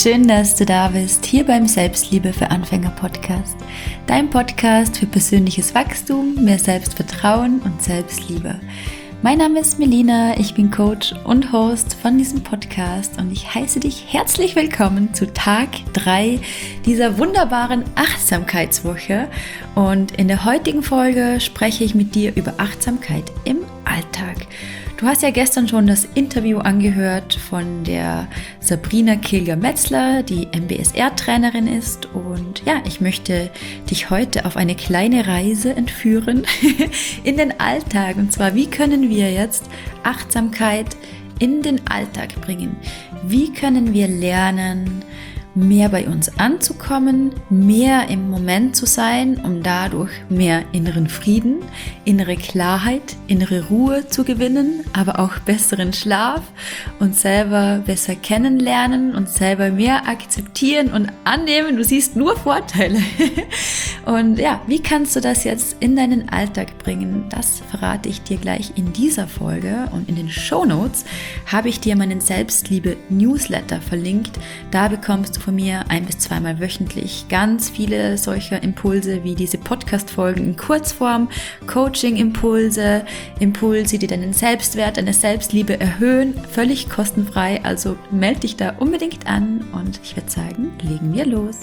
Schön, dass du da bist, hier beim Selbstliebe für Anfänger Podcast. Dein Podcast für persönliches Wachstum, mehr Selbstvertrauen und Selbstliebe. Mein Name ist Melina, ich bin Coach und Host von diesem Podcast und ich heiße dich herzlich willkommen zu Tag 3 dieser wunderbaren Achtsamkeitswoche. Und in der heutigen Folge spreche ich mit dir über Achtsamkeit im Alltag. Du hast ja gestern schon das Interview angehört von der Sabrina Kilger-Metzler, die MBSR-Trainerin ist. Und ja, ich möchte dich heute auf eine kleine Reise entführen in den Alltag. Und zwar, wie können wir jetzt Achtsamkeit in den Alltag bringen? Wie können wir lernen, mehr bei uns anzukommen, mehr im Moment zu sein, um dadurch mehr inneren Frieden, innere Klarheit, innere Ruhe zu gewinnen, aber auch besseren Schlaf und selber besser kennenlernen und selber mehr akzeptieren und annehmen. Du siehst nur Vorteile. Und ja, wie kannst du das jetzt in deinen Alltag bringen? Das verrate ich dir gleich in dieser Folge. Und in den Shownotes habe ich dir meinen Selbstliebe-Newsletter verlinkt. Da bekommst du von mir 1- bis 2-mal wöchentlich ganz viele solcher Impulse wie diese Podcast-Folgen in Kurzform, Coaching-Impulse, Impulse, die deinen Selbstwert, deine Selbstliebe erhöhen, völlig kostenfrei. Also melde dich da unbedingt an und ich würde sagen, legen wir los.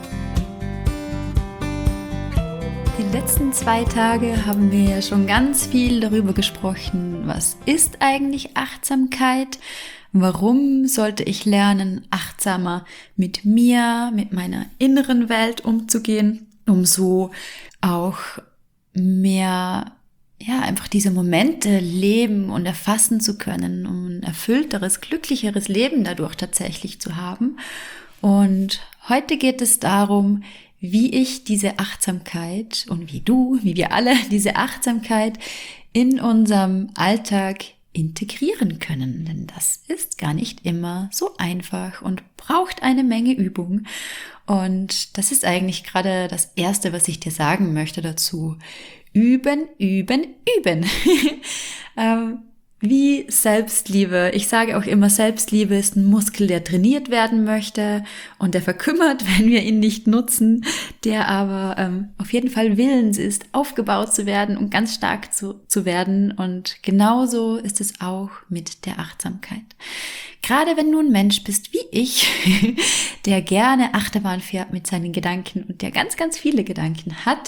Die letzten 2 Tage haben wir ja schon ganz viel darüber gesprochen, was ist eigentlich Achtsamkeit? Warum sollte ich lernen, achtsamer mit mir, mit meiner inneren Welt umzugehen, um so auch mehr, einfach diese Momente leben und erfassen zu können, um ein erfüllteres, glücklicheres Leben dadurch tatsächlich zu haben. Und heute geht es darum, wie ich diese Achtsamkeit und wie wir alle diese Achtsamkeit in unserem Alltag integrieren können, denn das ist gar nicht immer so einfach und braucht eine Menge Übung. Und das ist eigentlich gerade das Erste, was ich dir sagen möchte dazu. Üben, üben, üben. Wie Selbstliebe. Ich sage auch immer, Selbstliebe ist ein Muskel, der trainiert werden möchte und der verkümmert, wenn wir ihn nicht nutzen, der aber auf jeden Fall willens ist, aufgebaut zu werden und ganz stark zu werden. Und genauso ist es auch mit der Achtsamkeit. Gerade wenn du ein Mensch bist wie ich, der gerne Achterbahn fährt mit seinen Gedanken und der ganz, ganz viele Gedanken hat,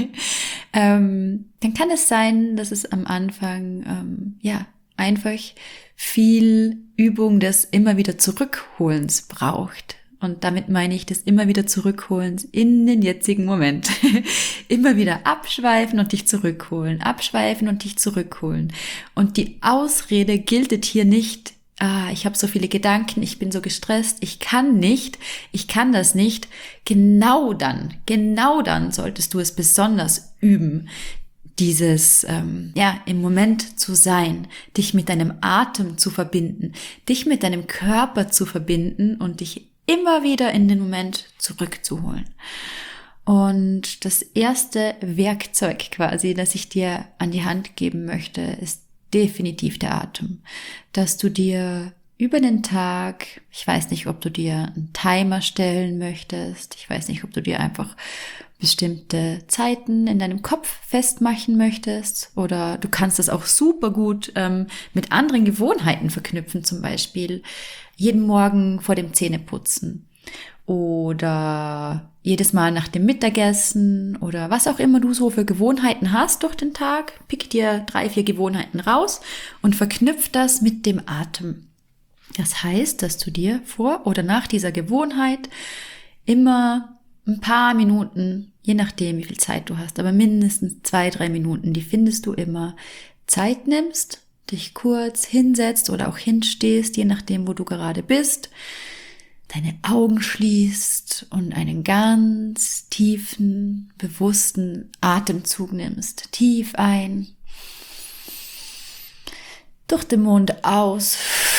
dann kann es sein, dass es am Anfang einfach viel Übung des immer wieder Zurückholens braucht. Und damit meine ich das immer wieder Zurückholens in den jetzigen Moment. Immer wieder abschweifen und dich zurückholen, abschweifen und dich zurückholen. Und die Ausrede gilt hier nicht, ich habe so viele Gedanken, ich bin so gestresst, ich kann das nicht. Genau dann solltest du es besonders üben, dieses, im Moment zu sein, dich mit deinem Atem zu verbinden, dich mit deinem Körper zu verbinden und dich immer wieder in den Moment zurückzuholen. Und das erste Werkzeug quasi, das ich dir an die Hand geben möchte, ist definitiv der Atem. Dass du dir über den Tag, ich weiß nicht, ob du dir einen Timer stellen möchtest, ich weiß nicht, ob du dir einfach bestimmte Zeiten in deinem Kopf festmachen möchtest oder du kannst das auch super gut mit anderen Gewohnheiten verknüpfen, zum Beispiel jeden Morgen vor dem Zähneputzen oder jedes Mal nach dem Mittagessen oder was auch immer du so für Gewohnheiten hast durch den Tag. Pick dir 3-4 Gewohnheiten raus und verknüpf das mit dem Atem. Das heißt, dass du dir vor oder nach dieser Gewohnheit immer ein paar Minuten, je nachdem wie viel Zeit du hast, aber mindestens 2-3 Minuten, die findest du immer, Zeit nimmst, dich kurz hinsetzt oder auch hinstehst, je nachdem wo du gerade bist, deine Augen schließt und einen ganz tiefen, bewussten Atemzug nimmst. Tief ein, durch den Mund aus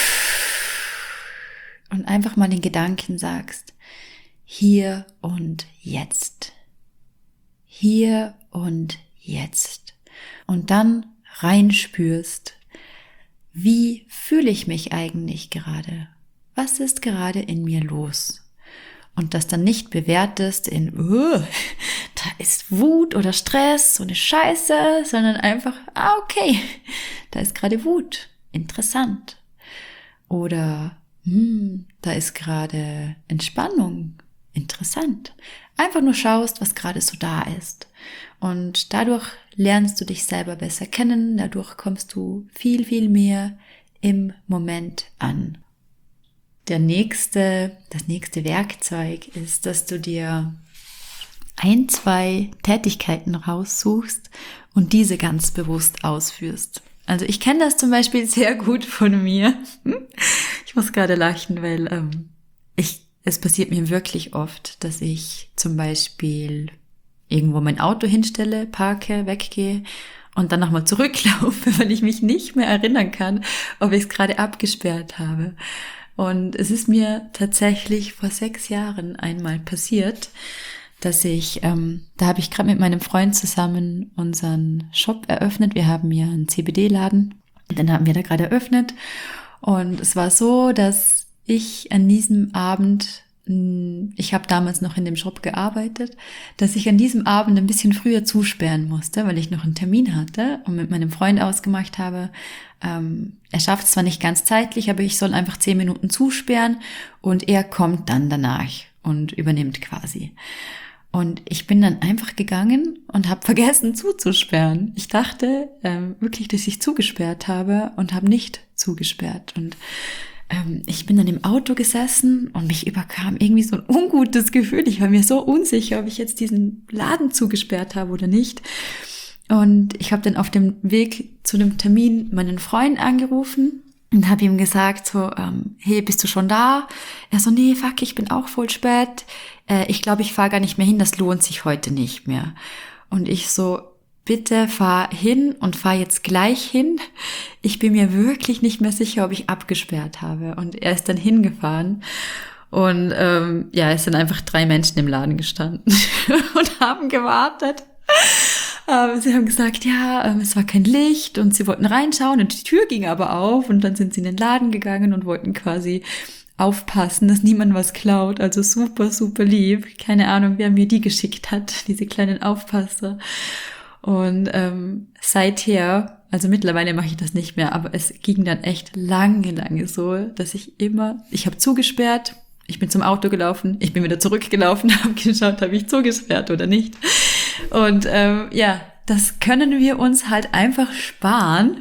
und einfach mal den Gedanken sagst, hier und jetzt. Hier und jetzt. Und dann reinspürst, wie fühle ich mich eigentlich gerade? Was ist gerade in mir los? und das dann nicht bewertest in, da ist Wut oder Stress, so eine Scheiße, sondern einfach, okay, da ist gerade Wut, interessant. Oder, da ist gerade Entspannung, interessant. Einfach nur schaust, was gerade so da ist. Und dadurch lernst du dich selber besser kennen, dadurch kommst du viel, viel mehr im Moment an. Das nächste Werkzeug ist, dass du dir 1, 2 Tätigkeiten raussuchst und diese ganz bewusst ausführst. Also ich kenne das zum Beispiel sehr gut von mir. Ich muss gerade lachen, weil es passiert mir wirklich oft, dass ich zum Beispiel irgendwo mein Auto hinstelle, parke, weggehe und dann nochmal zurücklaufe, weil ich mich nicht mehr erinnern kann, ob ich es gerade abgesperrt habe. Und es ist mir tatsächlich vor 6 Jahren einmal passiert, dass da habe ich gerade mit meinem Freund zusammen unseren Shop eröffnet. Wir haben ja einen CBD-Laden, den haben wir da gerade eröffnet. Und es war so, dass ich an diesem Abend, ich habe damals noch in dem Shop gearbeitet, dass ich an diesem Abend ein bisschen früher zusperren musste, weil ich noch einen Termin hatte und mit meinem Freund ausgemacht habe, er schafft es zwar nicht ganz zeitlich, aber ich soll einfach 10 Minuten zusperren und er kommt dann danach und übernimmt quasi. Und ich bin dann einfach gegangen und habe vergessen zuzusperren. Ich dachte wirklich, dass ich zugesperrt habe und habe nicht zugesperrt. Und ich bin dann im Auto gesessen und mich überkam irgendwie so ein ungutes Gefühl. Ich war mir so unsicher, ob ich jetzt diesen Laden zugesperrt habe oder nicht. Und ich habe dann auf dem Weg zu dem Termin meinen Freund angerufen und habe ihm gesagt so, hey, bist du schon da? Er so, nee, fuck, ich bin auch voll spät. Ich glaube, ich fahre gar nicht mehr hin, das lohnt sich heute nicht mehr. Und ich so, bitte fahr hin und fahr jetzt gleich hin. Ich bin mir wirklich nicht mehr sicher, ob ich abgesperrt habe. Und er ist dann hingefahren. Und es sind einfach 3 Menschen im Laden gestanden und haben gewartet. Sie haben gesagt, es war kein Licht und sie wollten reinschauen und die Tür ging aber auf und dann sind sie in den Laden gegangen und wollten quasi aufpassen, dass niemand was klaut. Also super, super lieb. Keine Ahnung, wer mir die geschickt hat, diese kleinen Aufpasser. Und seither, also mittlerweile mache ich das nicht mehr, aber es ging dann echt lange so, dass ich habe zugesperrt, ich bin zum Auto gelaufen, ich bin wieder zurückgelaufen, habe geschaut, habe ich zugesperrt oder nicht. Und das können wir uns halt einfach sparen,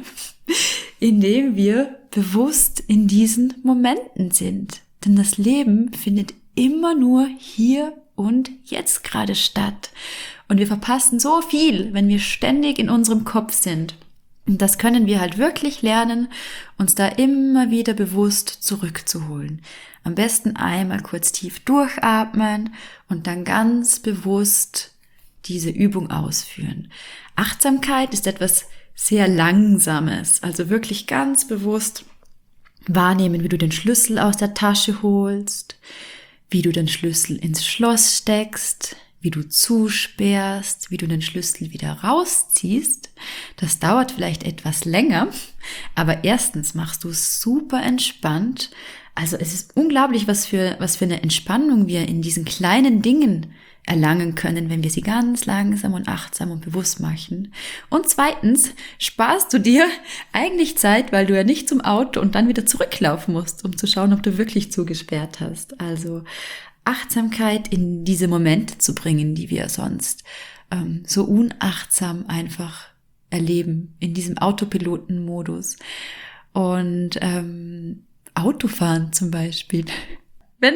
indem wir bewusst in diesen Momenten sind. Denn das Leben findet immer nur hier und jetzt gerade statt. Und wir verpassen so viel, wenn wir ständig in unserem Kopf sind. Und das können wir halt wirklich lernen, uns da immer wieder bewusst zurückzuholen. Am besten einmal kurz tief durchatmen und dann ganz bewusst diese Übung ausführen. Achtsamkeit ist etwas sehr Langsames, also wirklich ganz bewusst wahrnehmen, wie du den Schlüssel aus der Tasche holst, wie du den Schlüssel ins Schloss steckst, wie du zusperrst, wie du den Schlüssel wieder rausziehst. Das dauert vielleicht etwas länger, aber erstens machst du es super entspannt. Also es ist unglaublich, was für eine Entspannung wir in diesen kleinen Dingen erlangen können, wenn wir sie ganz langsam und achtsam und bewusst machen. Und zweitens sparst du dir eigentlich Zeit, weil du ja nicht zum Auto und dann wieder zurücklaufen musst, um zu schauen, ob du wirklich zugesperrt hast. Also Achtsamkeit in diese Momente zu bringen, die wir sonst so unachtsam einfach erleben, in diesem Autopilotenmodus. Und Autofahren zum Beispiel. Wenn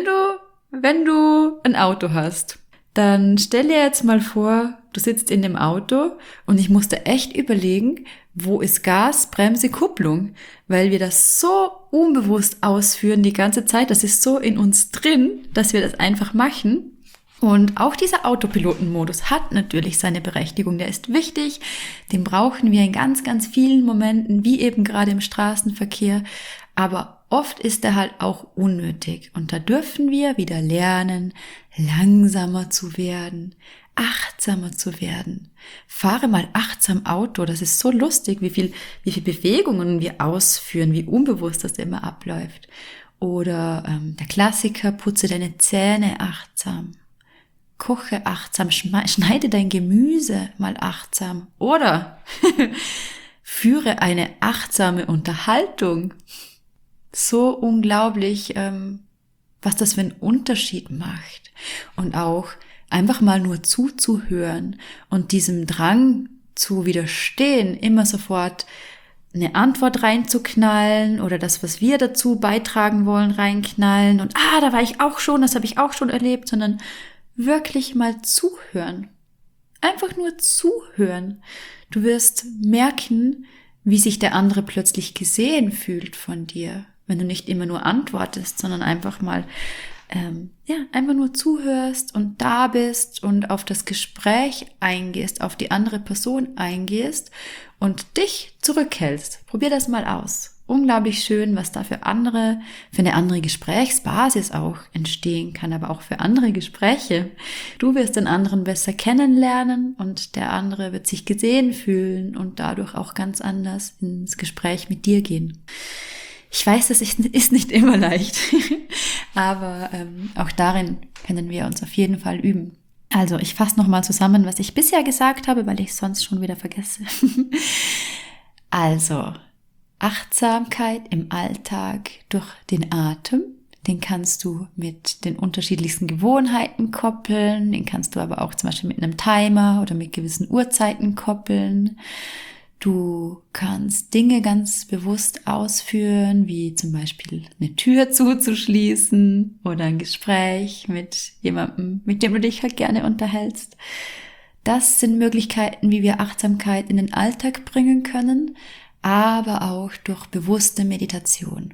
du ein Auto hast, dann stell dir jetzt mal vor, du sitzt in dem Auto und ich musste echt überlegen, wo ist Gas, Bremse, Kupplung, weil wir das so unbewusst ausführen die ganze Zeit, das ist so in uns drin, dass wir das einfach machen. Und auch dieser Autopilotenmodus hat natürlich seine Berechtigung, der ist wichtig, den brauchen wir in ganz, ganz vielen Momenten, wie eben gerade im Straßenverkehr, aber oft ist er halt auch unnötig und da dürfen wir wieder lernen, langsamer zu werden, achtsamer zu werden. Fahre mal achtsam Auto, das ist so lustig, wie viel Bewegungen wir ausführen, wie unbewusst das immer abläuft. Oder der Klassiker, putze deine Zähne achtsam, koche achtsam, schneide dein Gemüse mal achtsam. Oder führe eine achtsame Unterhaltung. So unglaublich, was das für einen Unterschied macht. Und auch einfach mal nur zuzuhören und diesem Drang zu widerstehen, immer sofort eine Antwort reinzuknallen oder das, was wir dazu beitragen wollen, reinknallen und da war ich auch schon, das habe ich auch schon erlebt, sondern wirklich mal zuhören. Einfach nur zuhören. Du wirst merken, wie sich der andere plötzlich gesehen fühlt von dir, wenn du nicht immer nur antwortest, sondern einfach mal einfach nur zuhörst und da bist und auf das Gespräch eingehst, auf die andere Person eingehst und dich zurückhältst. Probier das mal aus. Unglaublich schön, was da für eine andere Gesprächsbasis auch entstehen kann, aber auch für andere Gespräche. Du wirst den anderen besser kennenlernen und der andere wird sich gesehen fühlen und dadurch auch ganz anders ins Gespräch mit dir gehen. Ich weiß, das ist nicht immer leicht, aber auch darin können wir uns auf jeden Fall üben. Also ich fasse nochmal zusammen, was ich bisher gesagt habe, weil ich es sonst schon wieder vergesse. Also Achtsamkeit im Alltag durch den Atem, den kannst du mit den unterschiedlichsten Gewohnheiten koppeln, den kannst du aber auch zum Beispiel mit einem Timer oder mit gewissen Uhrzeiten koppeln. Du kannst Dinge ganz bewusst ausführen, wie zum Beispiel eine Tür zuzuschließen oder ein Gespräch mit jemandem, mit dem du dich halt gerne unterhältst. Das sind Möglichkeiten, wie wir Achtsamkeit in den Alltag bringen können, aber auch durch bewusste Meditation.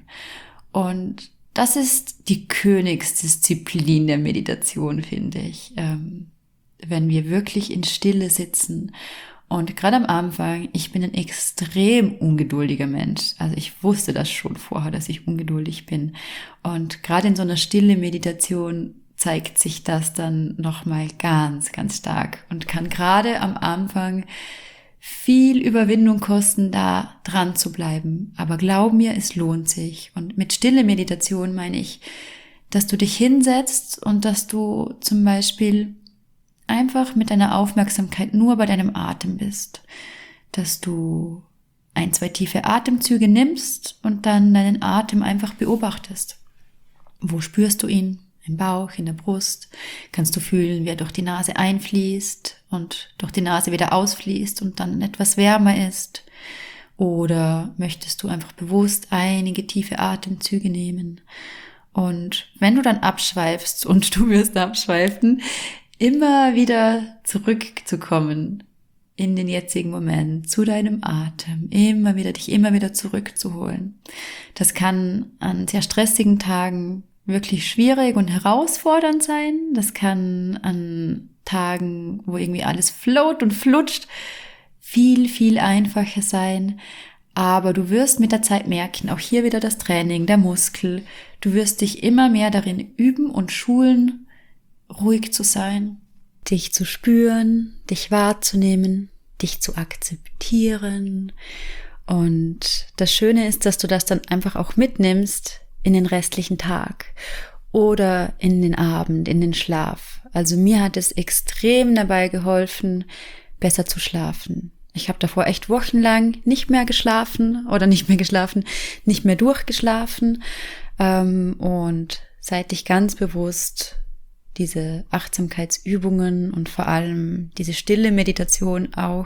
Und das ist die Königsdisziplin der Meditation, finde ich, wenn wir wirklich in Stille sitzen. Und gerade am Anfang, ich bin ein extrem ungeduldiger Mensch. Also ich wusste das schon vorher, dass ich ungeduldig bin. Und gerade in so einer stille Meditation zeigt sich das dann nochmal ganz, ganz stark und kann gerade am Anfang viel Überwindung kosten, da dran zu bleiben. Aber glaub mir, es lohnt sich. Und mit stille Meditation meine ich, dass du dich hinsetzt und dass du zum Beispiel einfach mit deiner Aufmerksamkeit nur bei deinem Atem bist, dass du 1, 2 tiefe Atemzüge nimmst und dann deinen Atem einfach beobachtest. Wo spürst du ihn? Im Bauch, in der Brust? Kannst du fühlen, wie er durch die Nase einfließt und durch die Nase wieder ausfließt und dann etwas wärmer ist? Oder möchtest du einfach bewusst einige tiefe Atemzüge nehmen? Und wenn du dann abschweifst, und du wirst abschweifen, immer wieder zurückzukommen in den jetzigen Moment, zu deinem Atem, dich immer wieder zurückzuholen. Das kann an sehr stressigen Tagen wirklich schwierig und herausfordernd sein. Das kann an Tagen, wo irgendwie alles float und flutscht, viel, viel einfacher sein. Aber du wirst mit der Zeit merken, auch hier wieder das Training, der Muskel, du wirst dich immer mehr darin üben und schulen, ruhig zu sein, dich zu spüren, dich wahrzunehmen, dich zu akzeptieren. Und das Schöne ist, dass du das dann einfach auch mitnimmst in den restlichen Tag oder in den Abend, in den Schlaf. Also mir hat es extrem dabei geholfen, besser zu schlafen. Ich habe davor echt wochenlang nicht mehr durchgeschlafen. Und seit ich ganz bewusst diese Achtsamkeitsübungen und vor allem diese stille Meditation auch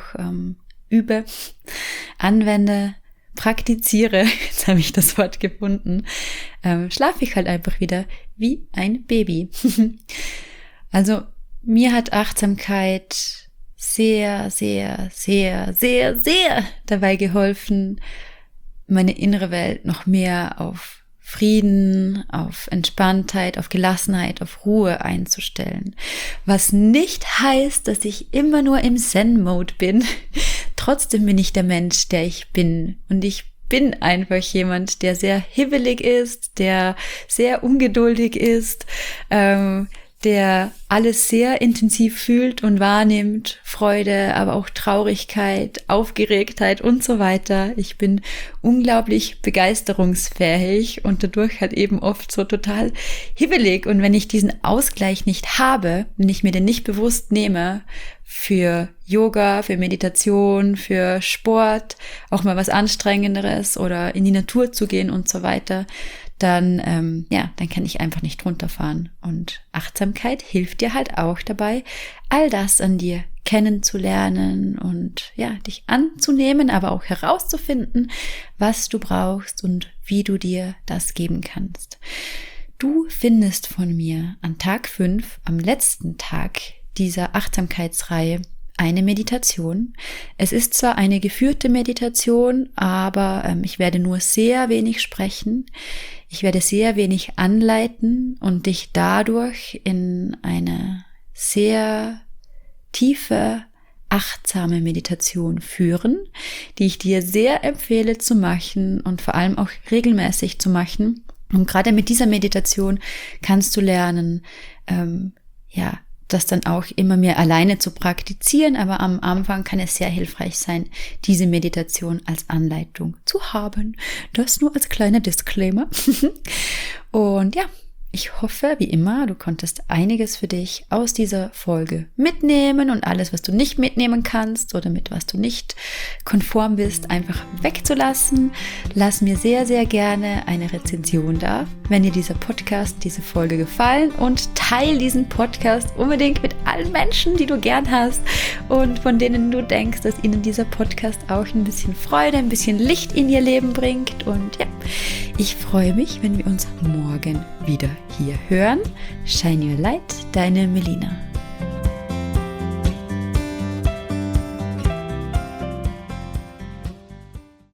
anwende, praktiziere, jetzt habe ich das Wort gefunden, schlafe ich halt einfach wieder wie ein Baby. Also mir hat Achtsamkeit sehr, sehr, sehr, sehr, sehr dabei geholfen, meine innere Welt noch mehr auf Frieden, auf Entspanntheit, auf Gelassenheit, auf Ruhe einzustellen. Was nicht heißt, dass ich immer nur im Zen-Mode bin. Trotzdem bin ich der Mensch, der ich bin. Und ich bin einfach jemand, der sehr hibbelig ist, der sehr ungeduldig ist, der alles sehr intensiv fühlt und wahrnimmt, Freude, aber auch Traurigkeit, Aufgeregtheit und so weiter. Ich bin unglaublich begeisterungsfähig und dadurch halt eben oft so total hibbelig. Und wenn ich diesen Ausgleich nicht habe, wenn ich mir den nicht bewusst nehme, für Yoga, für Meditation, für Sport, auch mal was Anstrengenderes oder in die Natur zu gehen und so weiter, dann kann ich einfach nicht runterfahren. Und Achtsamkeit hilft dir halt auch dabei, all das an dir kennenzulernen und dich anzunehmen, aber auch herauszufinden, was du brauchst und wie du dir das geben kannst. Du findest von mir an Tag 5, am letzten Tag dieser Achtsamkeitsreihe, eine Meditation. Es ist zwar eine geführte Meditation, aber ich werde nur sehr wenig sprechen. Ich werde sehr wenig anleiten und dich dadurch in eine sehr tiefe, achtsame Meditation führen, die ich dir sehr empfehle zu machen und vor allem auch regelmäßig zu machen. Und gerade mit dieser Meditation kannst du lernen, das dann auch immer mehr alleine zu praktizieren, aber am Anfang kann es sehr hilfreich sein, diese Meditation als Anleitung zu haben. Das nur als kleiner Disclaimer. Und ich hoffe, wie immer, du konntest einiges für dich aus dieser Folge mitnehmen und alles, was du nicht mitnehmen kannst oder mit was du nicht konform bist, einfach wegzulassen. Lass mir sehr, sehr gerne eine Rezension da, wenn dir dieser Podcast, diese Folge gefallen, und teile diesen Podcast unbedingt mit allen Menschen, die du gern hast und von denen du denkst, dass ihnen dieser Podcast auch ein bisschen Freude, ein bisschen Licht in ihr Leben bringt. Und ich freue mich, wenn wir uns morgen wieder hier hören. Shine Your Light, deine Melina.